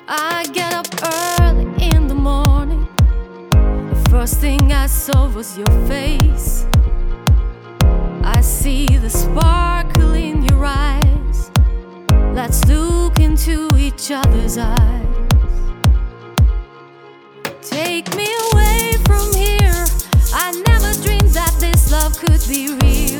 I get up early in the morning. The first thing I saw was your face. I see the sparkle in your eyes. Let's look into each other's eyes. Take me away from here. I never dreamed that this love could be real.